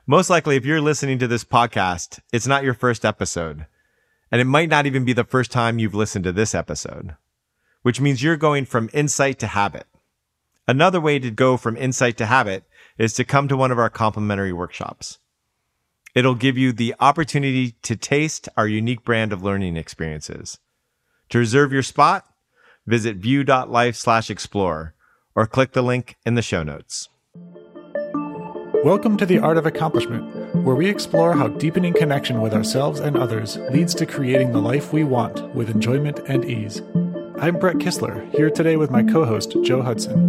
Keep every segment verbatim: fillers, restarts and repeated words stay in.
Most likely, if you're listening to this podcast, it's not your first episode. And it might not even be the first time you've listened to this episode, which means you're going from insight to habit. Another way to go from insight to habit is to come to one of our complimentary workshops. It'll give you the opportunity to taste our unique brand of learning experiences. To reserve your spot, visit view.life slash explore or click the link in the show notes. Welcome to The Art of Accomplishment, where we explore how deepening connection with ourselves and others leads to creating the life we want with enjoyment and ease. I'm Brett Kistler, here today with my co-host, Joe Hudson.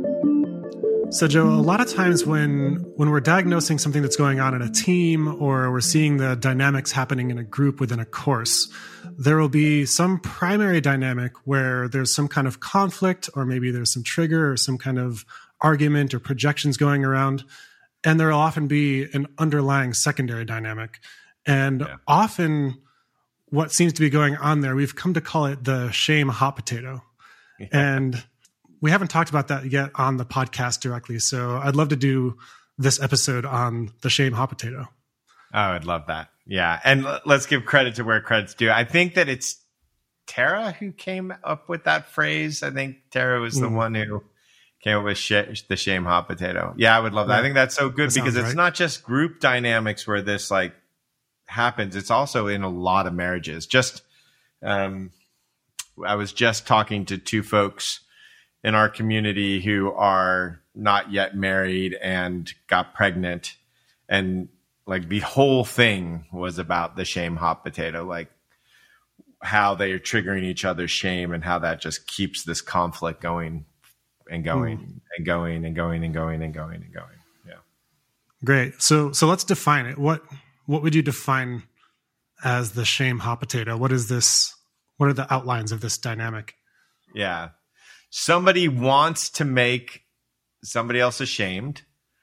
So, Joe, a lot of times when when we're diagnosing something that's going on in a team or we're seeing the dynamics happening in a group within a course, there will be some primary dynamic where there's some kind of conflict, or maybe there's some trigger or some kind of argument or projections going around. And there will often be an underlying secondary dynamic. And yeah. often what seems to be going on there, we've come to call it the shame hot potato. Yeah. And we haven't talked about that yet on the podcast directly. So I'd love to do this episode on the shame hot potato. Oh, I'd love that. Yeah. And l- let's give credit to where credit's due. I think that it's Tara who came up with that phrase. I think Tara was the mm. one who came up with sh- the shame hot potato. Yeah, I would love that. Right. I think that's so good that because it's right. not just group dynamics where this like happens. It's also in a lot of marriages. Just, um, I was just talking to two folks in our community who are not yet married and got pregnant. And like the whole thing was about the shame hot potato, like how they are triggering each other's shame and how that just keeps this conflict going and going mm. and going and going and going and going and going. Yeah. Great. So, so let's define it. What, what would you define as the shame hot potato? What is this? What are the outlines of this dynamic? Yeah. Somebody wants to make somebody else ashamed,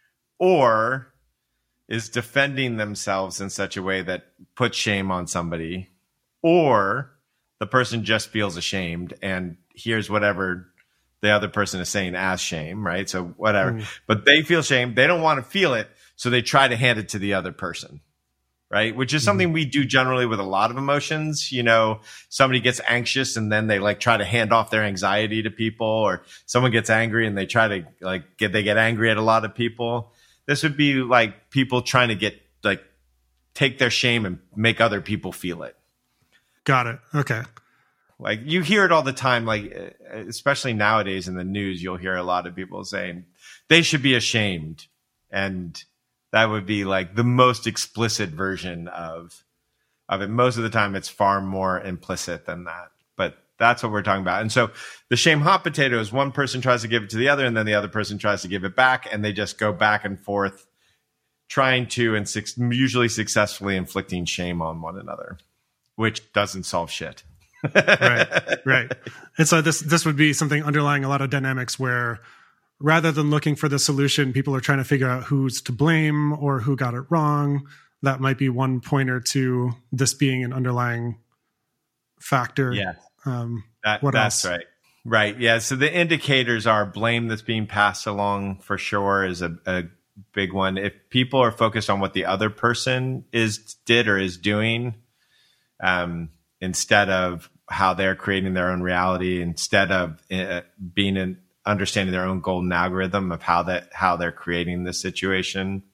or is defending themselves in such a way that puts shame on somebody, or the person just feels ashamed and hears whatever the other person is saying as shame, right? So whatever, mm. but they feel shame. They don't want to feel it. So they try to hand it to the other person, right? Which is something mm. we do generally with a lot of emotions. You know, somebody gets anxious and then they like try to hand off their anxiety to people, or someone gets angry and they try to like get, they get angry at a lot of people. This would be like people trying to get like, take their shame and make other people feel it. Got it. Okay. Like you hear it all the time, like especially nowadays in the news, you'll hear a lot of people saying they should be ashamed. And that would be like the most explicit version of, of it. Most of the time it's far more implicit than that, but that's what we're talking about. And so the shame hot potato is one person tries to give it to the other and then the other person tries to give it back. And they just go back and forth trying to, and su- usually successfully inflicting shame on one another, which doesn't solve shit. right, right. And so this this would be something underlying a lot of dynamics where rather than looking for the solution, people are trying to figure out who's to blame or who got it wrong. That might be one pointer to this being an underlying factor. Yeah, um, that, what that's else? right. Right. Yeah. So the indicators are blame that's being passed along for sure is a, a big one. If people are focused on what the other person is did or is doing, um, instead of how they're creating their own reality, instead of uh, being in understanding their own golden algorithm of how that, how they're creating the situation.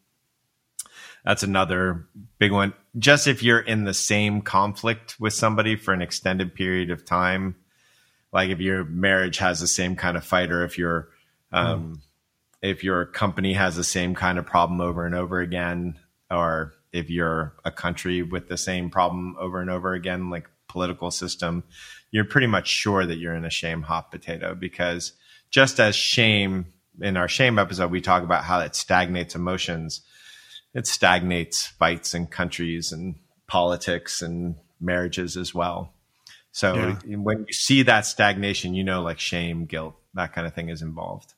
That's another big one. Just if you're in the same conflict with somebody for an extended period of time, like if your marriage has the same kind of fight, or if your, um, mm. if your company has the same kind of problem over and over again, or if you're a country with the same problem over and over again, like political system, you're pretty much sure that you're in a shame hot potato, because just as shame, in our shame episode, we talk about how it stagnates emotions. It stagnates fights in countries and politics and marriages as well. So yeah. when you see that stagnation, you know, like shame, guilt, that kind of thing is involved.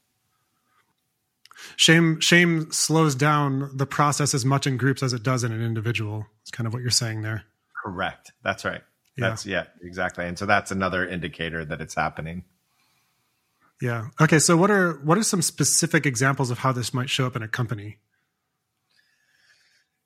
Shame, shame slows down the process as much in groups as it does in an individual. It's kind of what you're saying there. Correct. That's right. Yeah. That's yeah, exactly. And so that's another indicator that it's happening. Yeah. Okay. So what are, what are some specific examples of how this might show up in a company?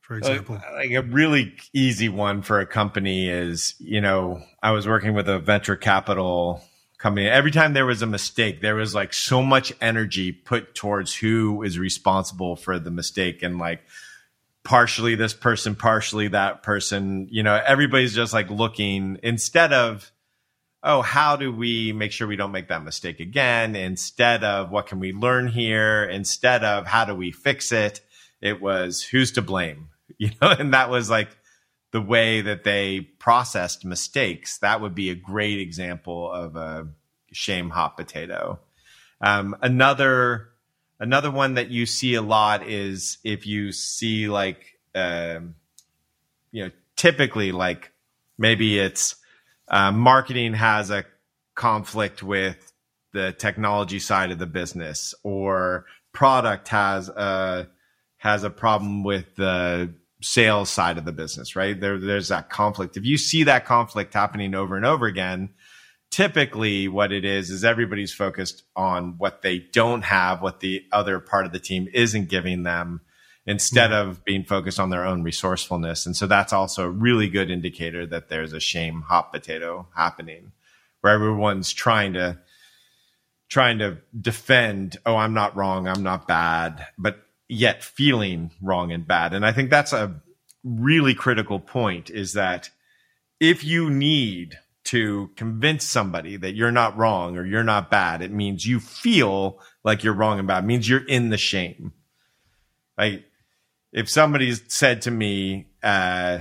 for example? Like a really easy one for a company is, you know, I was working with a venture capital company. Every time there was a mistake, there was like so much energy put towards who is responsible for the mistake, and like partially this person, partially that person. You know, everybody's just like looking instead of, oh, how do we make sure we don't make that mistake again? Instead of what can we learn here? Instead of how do we fix it? It was who's to blame, you know, and that was like the way that they processed mistakes. That would be a great example of a shame hot potato. Um, another, another one that you see a lot is if you see like, um, you know, typically like maybe it's, Uh, marketing has a conflict with the technology side of the business, or product has a has a problem with the sales side of the business, right? There, there's that conflict. If you see that conflict happening over and over again, typically what it is is everybody's focused on what they don't have, what the other part of the team isn't giving them, instead mm-hmm. of being focused on their own resourcefulness. And so that's also a really good indicator that there's a shame hot potato happening, where everyone's trying to trying to defend, oh, I'm not wrong, I'm not bad, but yet feeling wrong and bad. And I think that's a really critical point, is that if you need to convince somebody that you're not wrong or you're not bad, it means you feel like you're wrong and bad. It means you're in the shame. Like, if somebody said to me, uh,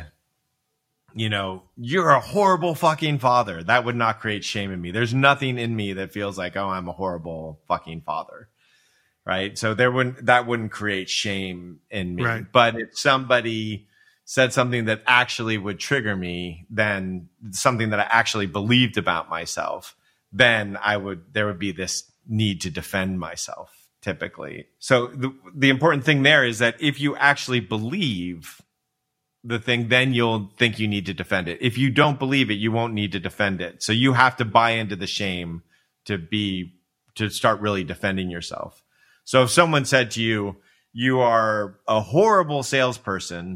you know, you're a horrible fucking father, that would not create shame in me. There's nothing in me that feels like, oh, I'm a horrible fucking father. Right. So there wouldn't, that wouldn't create shame in me. Right. But if somebody said something that actually would trigger me, then something that I actually believed about myself, then I would, there would be this need to defend myself. Typically. So the, the important thing there is that if you actually believe the thing, then you'll think you need to defend it. If you don't believe it, you won't need to defend it. So you have to buy into the shame to be, to start really defending yourself. So if someone said to you, you are a horrible salesperson,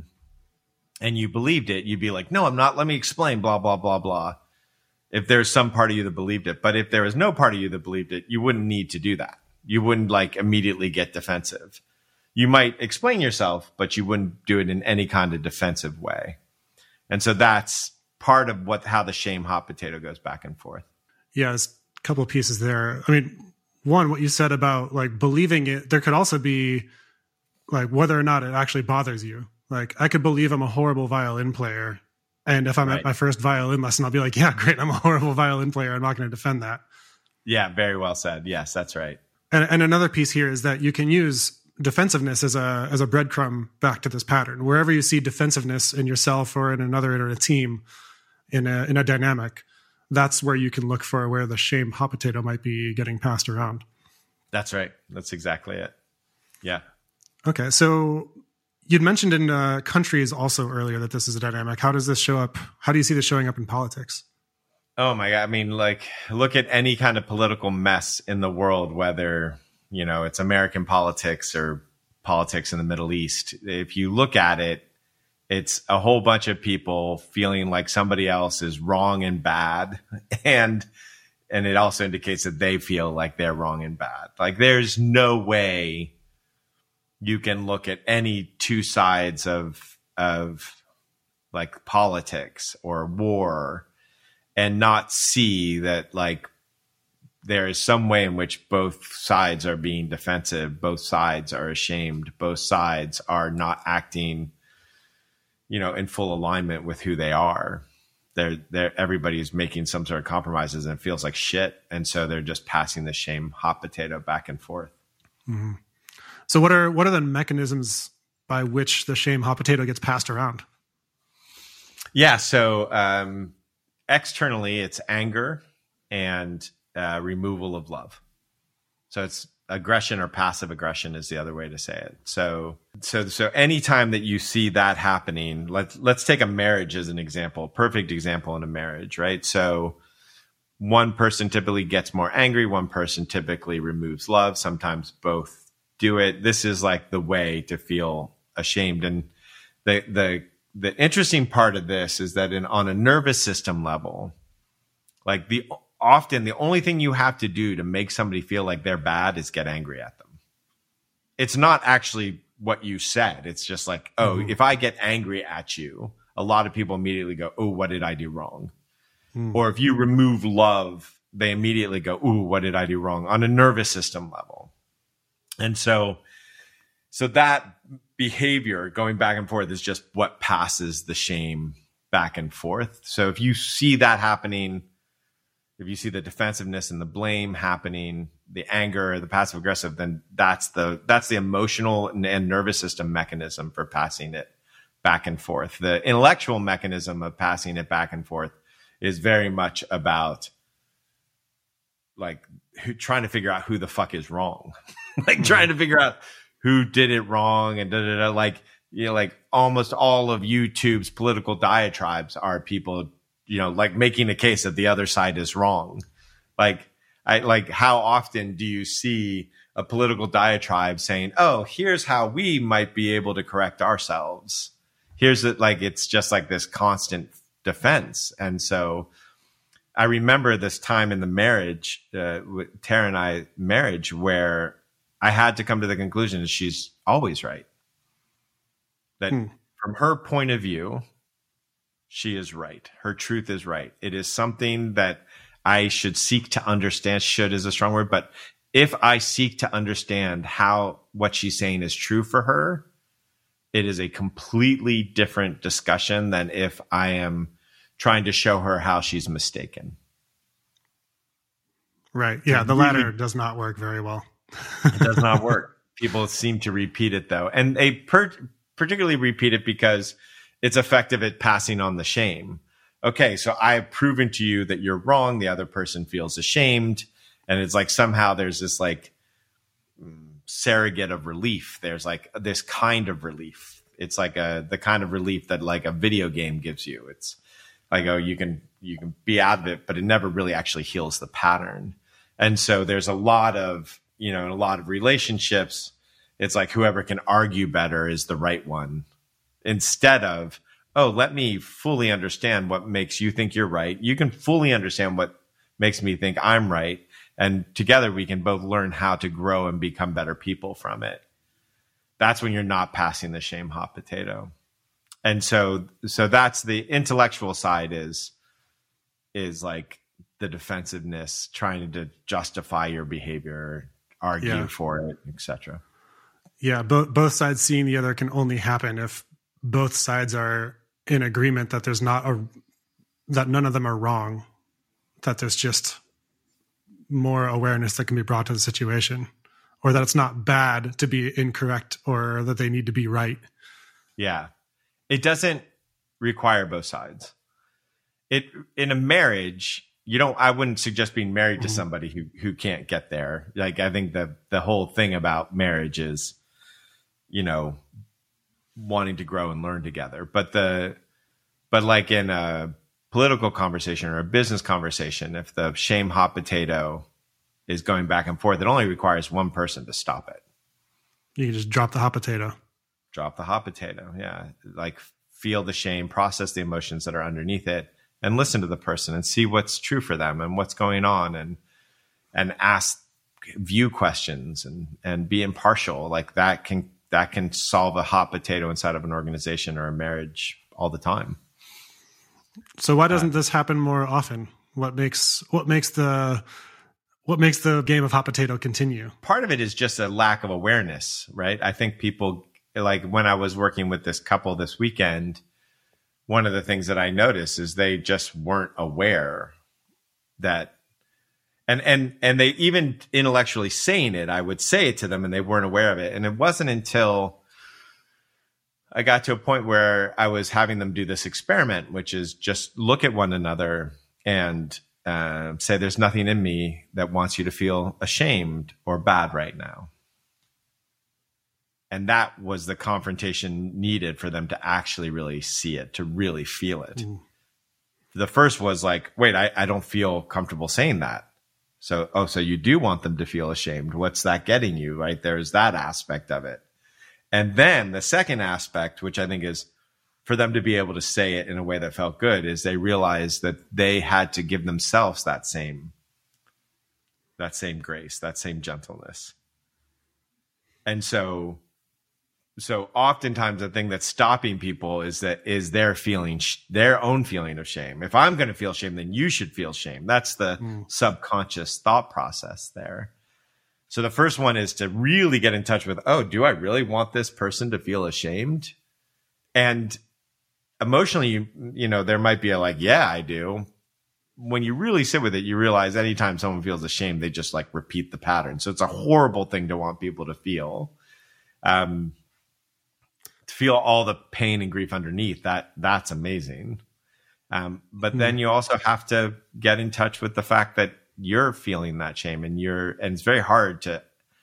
and you believed it, you'd be like, no, I'm not. Let me explain, blah, blah, blah, blah. If there's some part of you that believed it. But if there was no part of you that believed it, you wouldn't need to do that. You wouldn't like immediately get defensive. You might explain yourself, but you wouldn't do it in any kind of defensive way. And so that's part of what, how the shame hot potato goes back and forth. Yeah, there's a couple of pieces there. I mean, one, what you said about like believing it, there could also be like whether or not it actually bothers you. Like I could believe I'm a horrible violin player, and if I'm right. at my first violin lesson, I'll be like, yeah, great, I'm a horrible violin player. I'm not going to defend that. Yeah, very well said. Yes, that's right. And, and another piece here is that you can use defensiveness as a as a breadcrumb back to this pattern. Wherever you see defensiveness in yourself or in another or in a team, in a in a dynamic, that's where you can look for where the shame hot potato might be getting passed around. That's right. That's exactly it. Yeah. Okay. So you'd mentioned in uh, countries also earlier that this is a dynamic. How does this show up? How do you see this showing up in politics? Oh my God. I mean, like, look at any kind of political mess in the world, whether, you know, it's American politics or politics in the Middle East. If you look at it, it's a whole bunch of people feeling like somebody else is wrong and bad. And, and it also indicates that they feel like they're wrong and bad. Like there's no way you can look at any two sides of, of like politics or war and not see that like there is some way in which both sides are being defensive, both sides are ashamed, both sides are not acting, you know, in full alignment with who they are. They're, they're, everybody's making some sort of compromises and it feels like shit. And so they're just passing the shame hot potato back and forth. Mm-hmm. So what are, what are the mechanisms by which the shame hot potato gets passed around? Yeah. So, um, externally, it's anger and uh, removal of love. So it's aggression or passive aggression is the other way to say it. So, so, so anytime that you see that happening, let's let's take a marriage as an example. Perfect example in a marriage, right? So, one person typically gets more angry. One person typically removes love. Sometimes both do it. This is like the way to feel ashamed. And the the the interesting part of this is that in on a nervous system level, like the often the only thing you have to do to make somebody feel like they're bad is get angry at them. It's not actually what you said. It's just like, oh, mm-hmm. if I get angry at you, a lot of people immediately go, oh, what did I do wrong? Mm. Or if you remove love, they immediately go, ooh, what did I do wrong? On a nervous system level. And so, so that behavior going back and forth is just what passes the shame back and forth. So if you see that happening, if you see the defensiveness and the blame happening, the anger, the passive aggressive, then that's the that's the emotional and, and nervous system mechanism for passing it back and forth. The intellectual mechanism of passing it back and forth is very much about like who, trying to figure out who the fuck is wrong, like trying to figure out who did it wrong and da da da. Like you know, like almost all of YouTube's political diatribes are people, you know, like making a case that the other side is wrong. Like, I like how often do you see a political diatribe saying, oh, here's how we might be able to correct ourselves. Here's it. Like, it's just like this constant defense. And so I remember this time in the marriage, uh, with Tara and I marriage, where I had to come to the conclusion that she's always right. That hmm. from her point of view, she is right. Her truth is right. It is something that I should seek to understand. Should is a strong word, but if I seek to understand how what she's saying is true for her, it is a completely different discussion than if I am trying to show her how she's mistaken. Right. Yeah. The latter does not work very well. It does not work. People seem to repeat it though. And they per- particularly repeat it because it's effective at passing on the shame. Okay, so I've proven to you that you're wrong. The other person feels ashamed. And it's like somehow there's this like surrogate of relief. There's like this kind of relief. It's like a the kind of relief that like a video game gives you. It's like, oh, you can you can be out of it, but it never really actually heals the pattern. And so there's a lot of, you know, in a lot of relationships, it's like whoever can argue better is the right one. Instead of, oh, let me fully understand what makes you think you're right. You can fully understand what makes me think I'm right. And together we can both learn how to grow and become better people from it. That's when you're not passing the shame hot potato. And so, so that's the intellectual side is, is like the defensiveness, trying to justify your behavior, argue yeah. for it, et cetera. Yeah. Both, both sides seeing the other can only happen if both sides are in agreement that there's not a, that none of them are wrong, that there's just more awareness that can be brought to the situation, or that it's not bad to be incorrect or that they need to be right. Yeah. It doesn't require both sides. It, in a marriage, you don't, I wouldn't suggest being married to somebody who, who can't get there. Like, I think the, the whole thing about marriage is, you know, wanting to grow and learn together. But the, but like in a political conversation or a business conversation, if the shame hot potato is going back and forth, it only requires one person to stop it. You can just drop the hot potato. Drop the hot potato. Yeah. Like feel the shame, process the emotions that are underneath it, and listen to the person and see what's true for them and what's going on, and, and ask view questions and, and be impartial. Like that can, that can solve a hot potato inside of an organization or a marriage all the time. So why doesn't uh, this happen more often? What makes, what makes the, what makes the game of hot potato continue? Part of it is just a lack of awareness, right? I think people, like when I was working with this couple this weekend, one of the things that I noticed is they just weren't aware that, and, and, and they even intellectually saying it, I would say it to them and they weren't aware of it. And it wasn't until I got to a point where I was having them do this experiment, which is just look at one another and uh, say, there's nothing in me that wants you to feel ashamed or bad right now. And that was the confrontation needed for them to actually really see it, to really feel it. Mm. The first was like, wait, I, I don't feel comfortable saying that. So, oh, so you do want them to feel ashamed. What's that getting you, right? There's that aspect of it. And then the second aspect, which I think is for them to be able to say it in a way that felt good is they realized that they had to give themselves that same, that same grace, that same gentleness. And so, so oftentimes the thing that's stopping people is that is their feeling, their own feeling of shame. If I'm going to feel shame, then you should feel shame. That's the mm. subconscious thought process there. So the first one is to really get in touch with, oh, do I really want this person to feel ashamed? And emotionally, you, you know, there might be a like, yeah, I do. When you really sit with it, you realize anytime someone feels ashamed, they just like repeat the pattern. So it's a horrible thing to want people to feel. Um, to feel all the pain and grief underneath that, that's amazing. Um, but mm. then you also have to get in touch with the fact that you're feeling that shame, and you're, and it's very hard to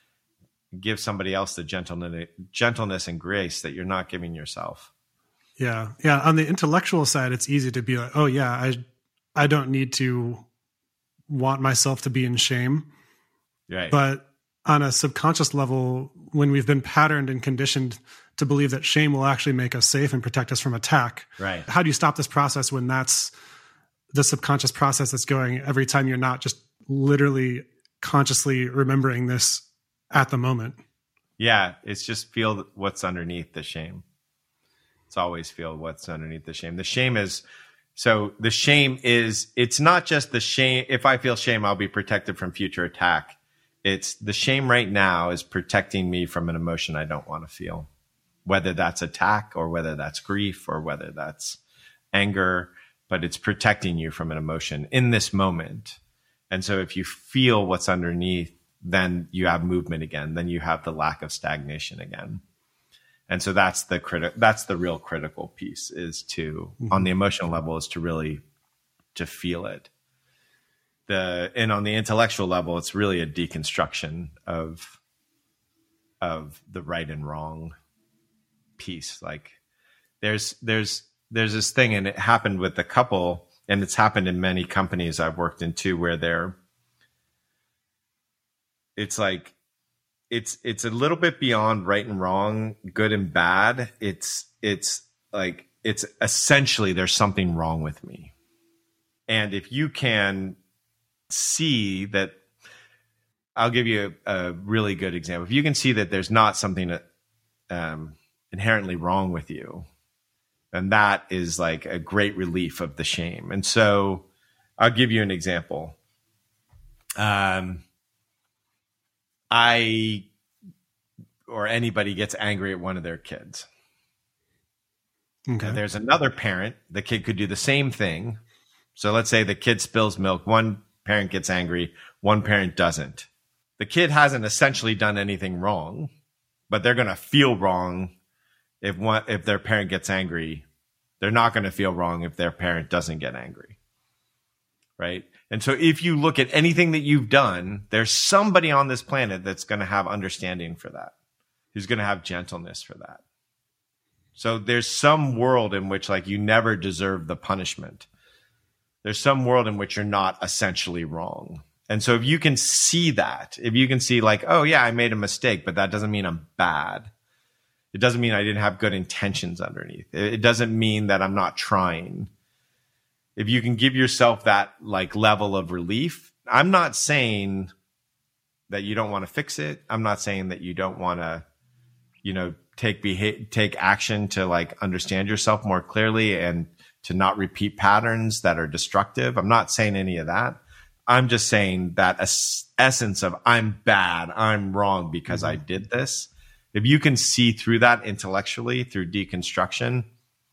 give somebody else the gentleness, gentleness and grace that you're not giving yourself. Yeah. Yeah. On the intellectual side, it's easy to be like, oh yeah, I, I don't need to want myself to be in shame. Right. But on a subconscious level, when we've been patterned and conditioned to believe that shame will actually make us safe and protect us from attack. Right. How do you stop this process when that's the subconscious process that's going every time you're not just literally consciously remembering this at the moment? Yeah. It's just feel what's underneath the shame. It's always feel what's underneath the shame. The shame is, so the shame is, it's not just the shame. If I feel shame, I'll be protected from future attack. It's the shame right now is protecting me from an emotion I don't want to feel, whether that's attack or whether that's grief or whether that's anger, but it's protecting you from an emotion in this moment. And so if you feel what's underneath, then you have movement again. Then you have the lack of stagnation again. And so that's the criti- that's the real critical piece, is to, mm-hmm. on the emotional level, is to really, to feel it. The, and on the intellectual level, it's really a deconstruction of, of the right and wrong piece. Like there's, there's, there's this thing, and it happened with a couple, and it's happened in many companies I've worked in too, where they're, it's like, it's, it's a little bit beyond right and wrong, good and bad. It's, it's like, it's essentially there's something wrong with me. And if you can see that, I'll give you a, a really good example. If you can see that there's not something that, um, inherently wrong with you, then that is like a great relief of the shame. And so I'll give you an example. Um, I, or anybody gets angry at one of their kids. Okay. And there's another parent, the kid could do the same thing. So let's say the kid spills milk. One parent gets angry, one parent doesn't. The kid hasn't essentially done anything wrong, but they're going to feel wrong if one, if their parent gets angry. They're not going to feel wrong if their parent doesn't get angry. Right? And so if you look at anything that you've done, there's somebody on this planet that's going to have understanding for that, who's going to have gentleness for that. So there's some world in which like you never deserve the punishment. There's some world in which you're not essentially wrong. And so if you can see that, if you can see like, oh yeah, I made a mistake, but that doesn't mean I'm bad. It doesn't mean I didn't have good intentions underneath. It doesn't mean that I'm not trying. If you can give yourself that like level of relief, I'm not saying that you don't want to fix it. I'm not saying that you don't want to, you know, take beha- take action to like understand yourself more clearly and to not repeat patterns that are destructive. I'm not saying any of that. I'm just saying that es- essence of I'm bad, I'm wrong because mm-hmm. I did this. If you can see through that intellectually through deconstruction,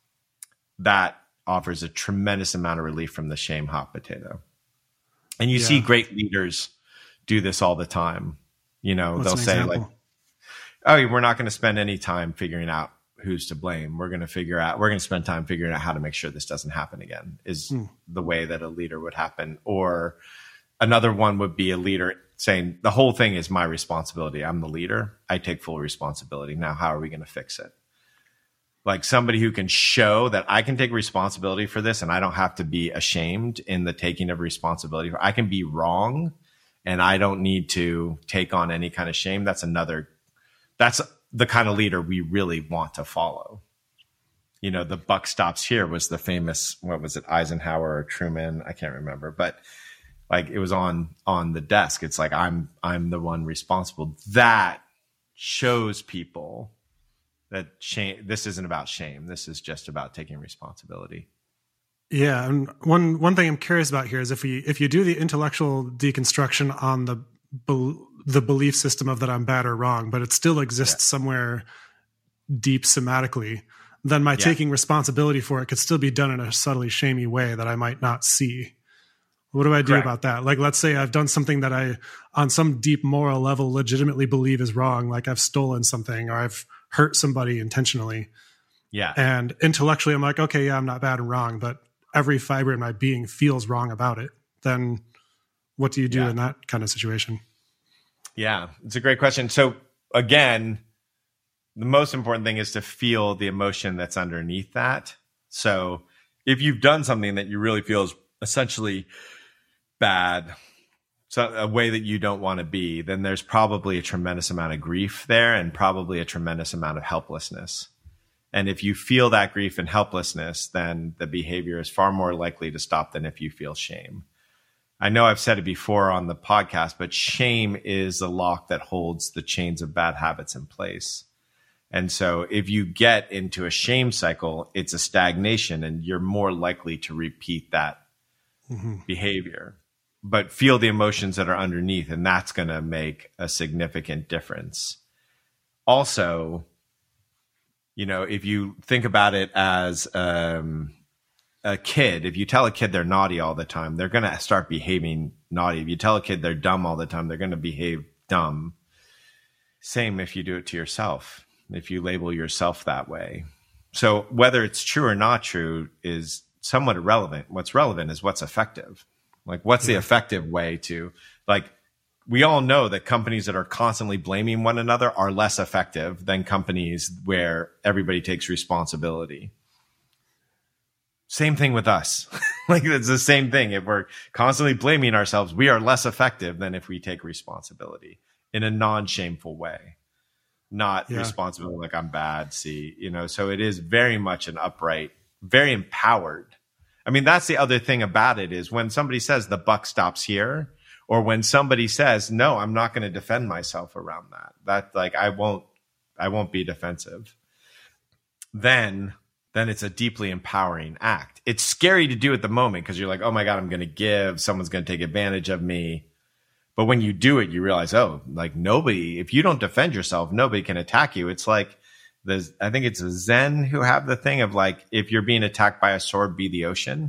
that offers a tremendous amount of relief from the shame hot potato. And you yeah. see great leaders do this all the time. You know, What's they'll say example? like, oh, we're not going to spend any time figuring out who's to blame. We're going to figure out, we're going to spend time figuring out how to make sure this doesn't happen again, is hmm. the way that a leader would happen. Or another one would be a leader saying the whole thing is my responsibility. I'm the leader. I take full responsibility. Now, how are we going to fix it? Like somebody who can show that I can take responsibility for this and I don't have to be ashamed in the taking of responsibility. I can be wrong and I don't need to take on any kind of shame. That's another, that's the kind of leader we really want to follow. you know, the buck stops here was the famous, what was it, Eisenhower or Truman? I can't remember, but like it was on, on the desk. It's like, I'm, I'm the one responsible. That shows people that shame, this isn't about shame. This is just about taking responsibility. Yeah. And one, one thing I'm curious about here is if we, if you do the intellectual deconstruction on the, the belief system of that I'm bad or wrong, but it still exists yeah. somewhere deep somatically, then my yeah. taking responsibility for it could still be done in a subtly shamey way that I might not see. What do I do Correct. About that? Like, let's say I've done something that I, on some deep moral level, legitimately believe is wrong. Like I've stolen something or I've hurt somebody intentionally. Yeah. And intellectually, I'm like, okay, yeah, I'm not bad and wrong, but every fiber in my being feels wrong about it. Then what do you do yeah. in that kind of situation? Yeah, it's a great question. So again, the most important thing is to feel the emotion that's underneath that. So if you've done something that you really feel is essentially bad, so a way that you don't want to be, then there's probably a tremendous amount of grief there and probably a tremendous amount of helplessness. And if you feel that grief and helplessness, then the behavior is far more likely to stop than if you feel shame. I know I've said it before on the podcast, but shame is the lock that holds the chains of bad habits in place. And so if you get into a shame cycle, it's a stagnation and you're more likely to repeat that mm-hmm. behavior. But feel the emotions that are underneath, and that's going to make a significant difference. Also, you know, if you think about it as um, a kid, if you tell a kid they're naughty all the time, they're going to start behaving naughty. If you tell a kid they're dumb all the time, they're going to behave dumb. Same if you do it to yourself, if you label yourself that way. So whether it's true or not true is somewhat irrelevant. What's relevant is what's effective. Like, what's the effective way to, like, we all know that companies that are constantly blaming one another are less effective than companies where everybody takes responsibility. Same thing with us. Like, it's the same thing. If we're constantly blaming ourselves, we are less effective than if we take responsibility in a non-shameful way. Not yeah. responsible like I'm bad, see, you know, so it is very much an upright, very empowered. I mean, that's the other thing about it is when somebody says the buck stops here, or when somebody says, no, I'm not going to defend myself around that, that like, I won't, I won't be defensive. Then, then it's a deeply empowering act. It's scary to do at the moment because you're like, oh my God, I'm going to give, someone's going to take advantage of me. But when you do it, you realize, oh, like nobody, if you don't defend yourself, nobody can attack you. It's like, there's, I think it's a Zen who have the thing of like, if you're being attacked by a sword, be the ocean.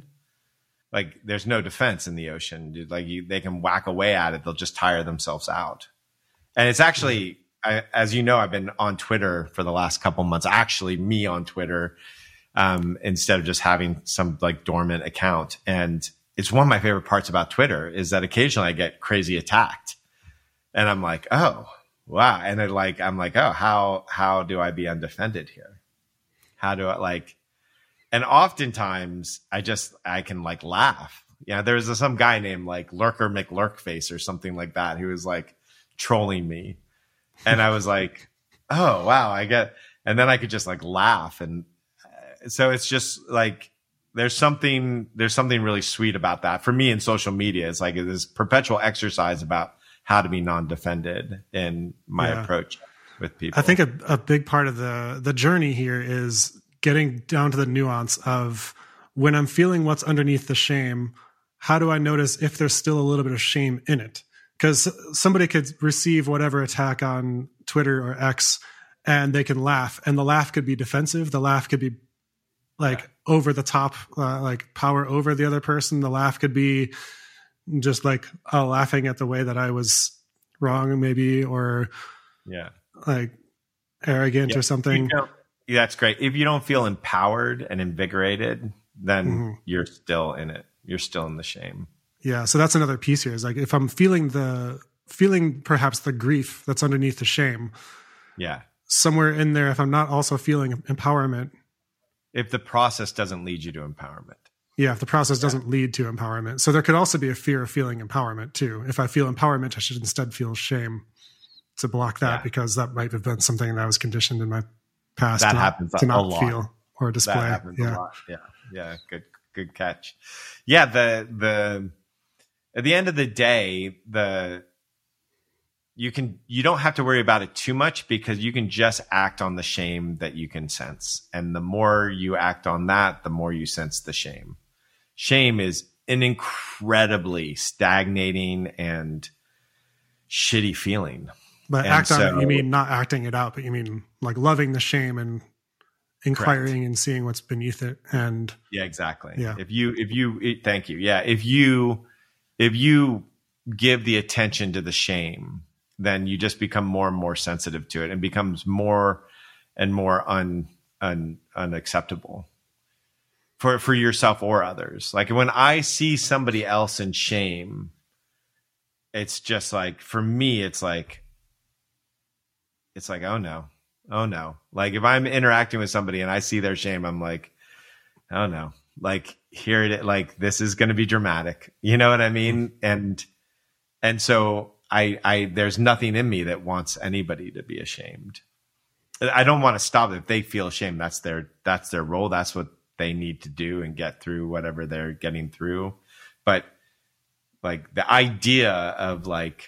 Like there's no defense in the ocean. Dude. Like you, they can whack away at it. They'll just tire themselves out. And it's actually, I, as you know, I've been on Twitter for the last couple months, actually me on Twitter, um, instead of just having some like dormant account. And it's one of my favorite parts about Twitter is that occasionally I get crazy attacked and I'm like, oh, wow. And then like, I'm like, oh, how, how do I be undefended here? How do I like, and oftentimes I just, I can like laugh. Yeah. There's a, some guy named like Lurker McLurkface or something like that who was like trolling me. And I was like, oh, wow. I get, and then I could just like laugh. And uh, so it's just like, there's something, there's something really sweet about that for me in social media. It's like this perpetual exercise about how to be non-defended in my yeah. approach with people. I think a, a big part of the the journey here is getting down to the nuance of when I'm feeling what's underneath the shame, how do I notice if there's still a little bit of shame in it? Because somebody could receive whatever attack on Twitter or X and they can laugh, and the laugh could be defensive. The laugh could be like yeah. over the top, uh, like power over the other person. The laugh could be just like uh, laughing at the way that I was wrong, maybe, or yeah, like arrogant yeah. or something. Yeah, that's great. If you don't feel empowered and invigorated, then mm-hmm. you're still in it. You're still in the shame. Yeah. So that's another piece here is like, if I'm feeling the feeling perhaps the grief that's underneath the shame. Yeah. Somewhere in there, if I'm not also feeling empowerment. If the process doesn't lead you to empowerment. Yeah, if the process doesn't lead to empowerment. So there could also be a fear of feeling empowerment too. If I feel empowerment, I should instead feel shame to block that yeah. because that might have been something that I was conditioned in my past that to happens not, to a not lot. feel or display. That happens yeah. a lot. Yeah. Yeah. Good, good catch. Yeah. The, the, at the end of the day, the, you can, you don't have to worry about it too much because you can just act on the shame that you can sense. And the more you act on that, the more you sense the shame. Shame is an incredibly stagnating and shitty feeling. But and act on so, it, you mean not acting it out, but you mean like loving the shame and inquiring correct. And seeing what's beneath it. And yeah, exactly. Yeah. If you, if you, thank you. Yeah. If you, if you give the attention to the shame, then you just become more and more sensitive to it and becomes more and more un, un, unacceptable for, for yourself or others. Like when I see somebody else in shame, it's just like, for me, it's like, it's like, oh no, oh no. Like if I'm interacting with somebody and I see their shame, I'm like, oh no, like here it is, like this is going to be dramatic. You know what I mean? And, and so I, I, there's nothing in me that wants anybody to be ashamed. I don't want to stop it. If they feel ashamed, that's their, that's their role. That's what they need to do and get through whatever they're getting through. But like the idea of like,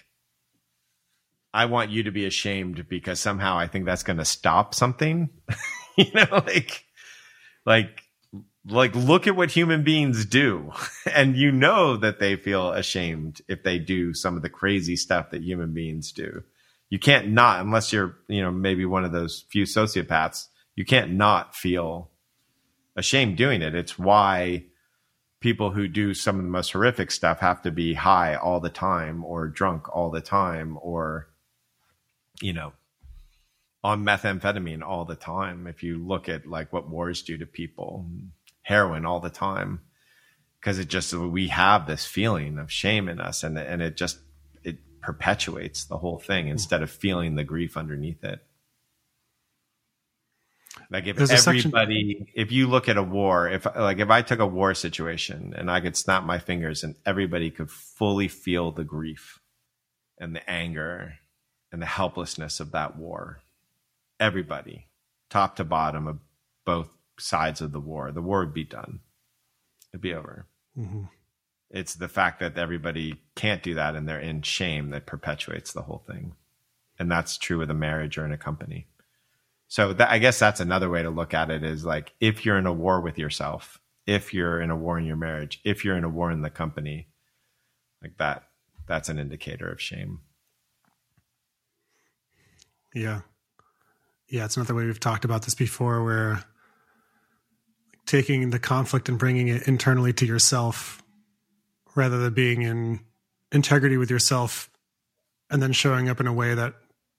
I want you to be ashamed because somehow I think that's going to stop something, you know, like, like, like, look at what human beings do. And you know that they feel ashamed if they do some of the crazy stuff that human beings do. You can't not, unless you're, you know, maybe one of those few sociopaths, you can't not feel ashamed doing it. It's why people who do some of the most horrific stuff have to be high all the time or drunk all the time or, you know, on methamphetamine all the time. If you look at like what wars do to people, heroin all the time, because it just, we have this feeling of shame in us and, and it just, it perpetuates the whole thing instead of feeling the grief underneath it. Like if There's everybody, section- if you look at a war, if like if I took a war situation and I could snap my fingers and everybody could fully feel the grief and the anger and the helplessness of that war, everybody, top to bottom of both sides of the war, the war would be done. It'd be over. Mm-hmm. It's the fact that everybody can't do that and they're in shame that perpetuates the whole thing. And that's true with a marriage or in a company. So that, I guess that's another way to look at it is like, if you're in a war with yourself, if you're in a war in your marriage, if you're in a war in the company, like that, that's an indicator of shame. Yeah. Yeah. It's another way we've talked about this before where taking the conflict and bringing it internally to yourself rather than being in integrity with yourself and then showing up in a way that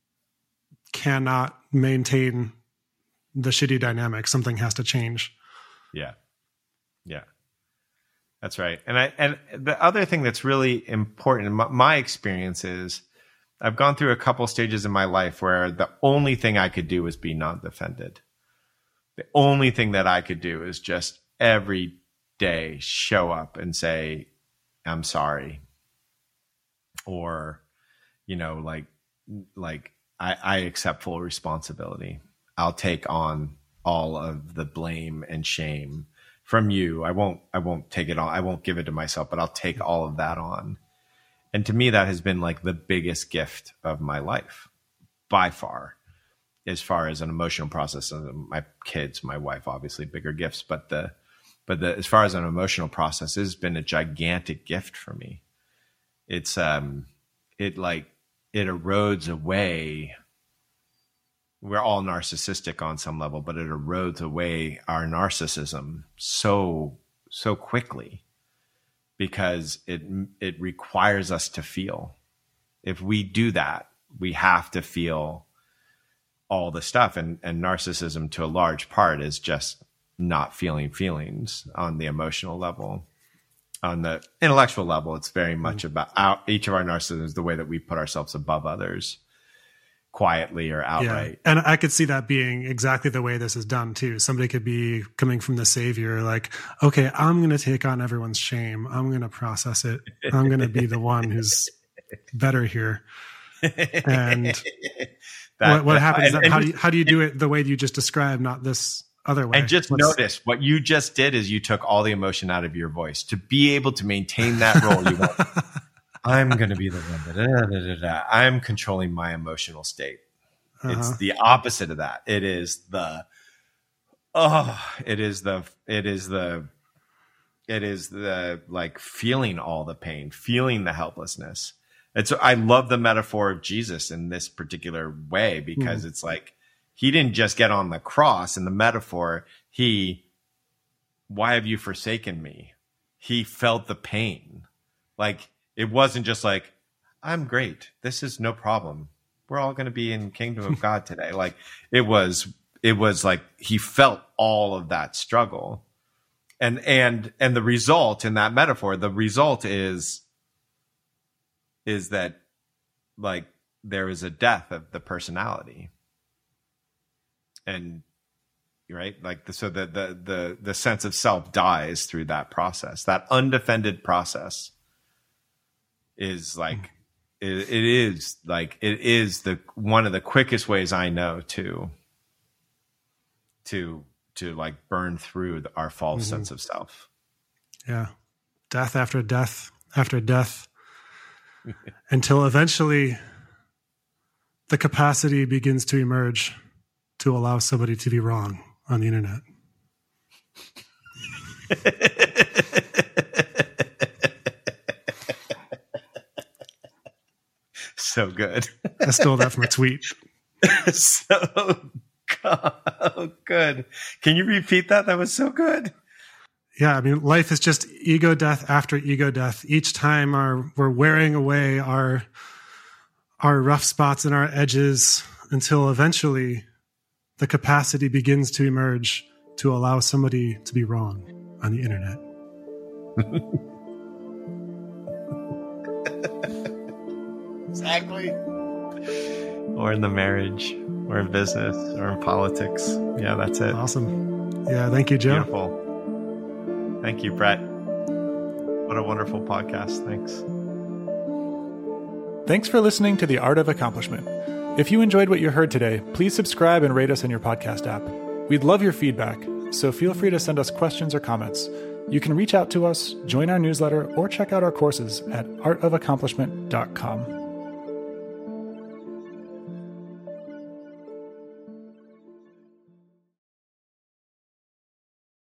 cannot maintain the shitty dynamic. Something has to change. Yeah. Yeah. That's right. And I, and the other thing that's really important in my, my experience is I've gone through a couple stages in my life where the only thing I could do was be non-defended. The only thing that I could do is just every day show up and say, I'm sorry. Or, you know, like, like I, I accept full responsibility. I'll take on all of the blame and shame from you. I won't, I won't take it on. I won't give it to myself, but I'll take all of that on. And to me, that has been like the biggest gift of my life by far, as far as an emotional process. My kids, my wife, obviously bigger gifts, but the, but the, as far as an emotional process, it has been a gigantic gift for me. It's, um, it like, it erodes away. We're all narcissistic on some level, but it erodes away our narcissism so, so quickly because it, it requires us to feel. If we do that, we have to feel all the stuff. And, and narcissism to a large part is just not feeling feelings on the emotional level. On the intellectual level, it's very much about our, each of our narcissisms, the way that we put ourselves above others quietly or outright. Yeah. And I could see that being exactly the way this is done too. Somebody could be coming from the savior, like, okay, I'm going to take on everyone's shame. I'm going to process it. I'm going to be the one who's better here. And that, what, what happens? And, and how do you, how do you do it the way you just described? Not this, other way. And just Let's, notice what you just did is you took all the emotion out of your voice to be able to maintain that role. You want, I'm going to be the one. Da, da, da, da, da. I'm controlling my emotional state. Uh-huh. It's the opposite of that. It is the, oh, it is the, it is the, it is the like feeling all the pain, feeling the helplessness. And so I love the metaphor of Jesus in this particular way, because mm. it's like, he didn't just get on the cross in the metaphor. He, why have you forsaken me? He felt the pain. Like, it wasn't just like, I'm great. This is no problem. We're all going to be in the kingdom of God today. Like, it was, it was like he felt all of that struggle. And, and, and the result in that metaphor, the result is, is that like there is a death of the personality. And right, like the, so the, the the the sense of self dies through that process. That undefended process is like mm. it, it is like it is the one of the quickest ways I know to to to like burn through the, our false mm-hmm. sense of self. Yeah, death after death after death, until eventually the capacity begins to emerge to allow somebody to be wrong on the internet. So good. I stole that from a tweet. So good. Can you repeat that? That was so good. Yeah, I mean, life is just ego death after ego death. Each time our, we're wearing away our our rough spots and our edges until eventually the capacity begins to emerge to allow somebody to be wrong on the internet. Exactly. Or in the marriage, or in business, or in politics. Yeah, that's it. Awesome. Yeah, thank you, Joe. Beautiful. Thank you, Brett. What a wonderful podcast. Thanks. Thanks for listening to The Art of Accomplishment. If you enjoyed what you heard today, please subscribe and rate us in your podcast app. We'd love your feedback, so feel free to send us questions or comments. You can reach out to us, join our newsletter, or check out our courses at art of accomplishment dot com.